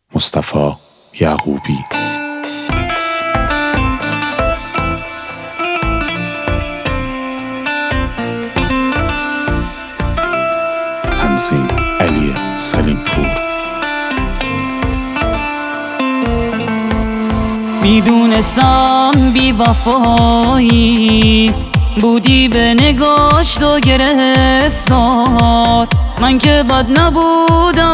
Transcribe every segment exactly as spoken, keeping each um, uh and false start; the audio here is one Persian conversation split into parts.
مصطفی یعقوبی. تنظیم علی سلیمپور. میدونستم بی وفایی بودی، به نگاش تو گرفتار. من که بد نبودم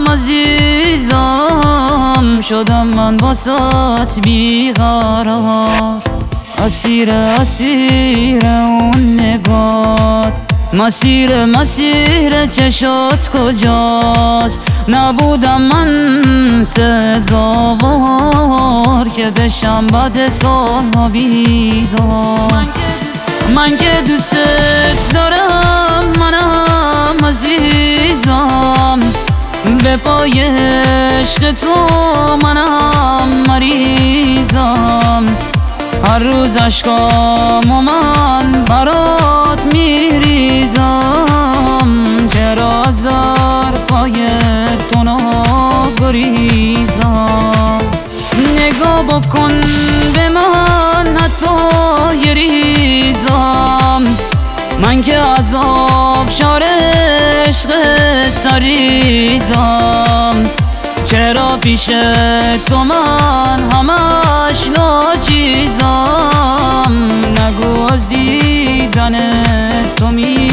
عزیزم، شدم من واسات بیقرار. اسیر اسیر اون نگات، مسیر مسیر چشات کجاست؟ نبودم من سزاوار که بشم بعد سالها بیدار. من که دوست دارم، منم عزیزم، به پای عشق تو منم مریضم. هر روز عشقامو من برات میریزم، چرا از ظرفای تو نگریزم؟ نگاه بکن به من حتی یه ریزم، من که از آبشار عشق سریزم. چرا پیش تو من همش ناچیزم؟ نگو از دیدن تو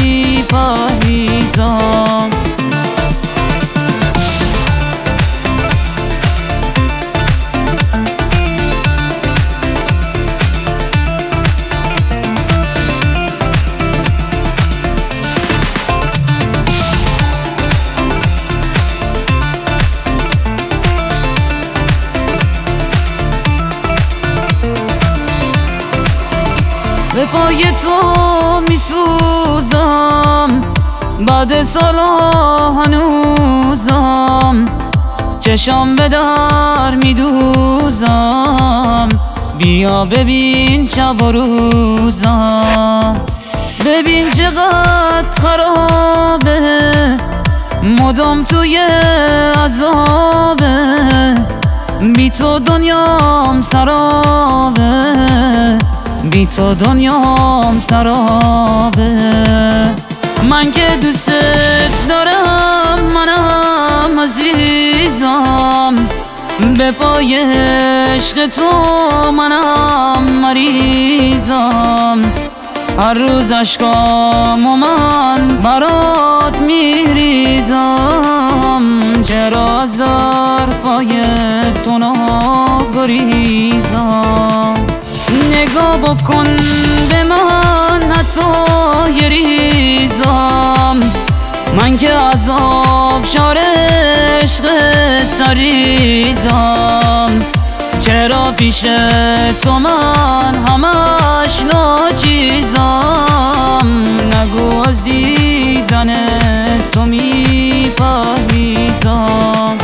میپریزم. به پای تو میسوزم، بعد سالا هنوزم. چشام به در میدوزم، بیا ببین شب و روزم. ببین چقدر خرابه، مدام توی عذابه. بی تو دنیام سرابه، بی تو دنیام سرابه. من که دوست دارم، منم عزیزم، به پای عشق تو منم مریضم. هر روز عشقامو من برات میریزم، چرا از ظرفای تو نگریزم؟ نگاه بکن به من حتی یه ریزم، من که از آبشار عشق سریزم. چرا پیش تو من همش ناچیزم؟ نگو از دیدن تو میپریزم.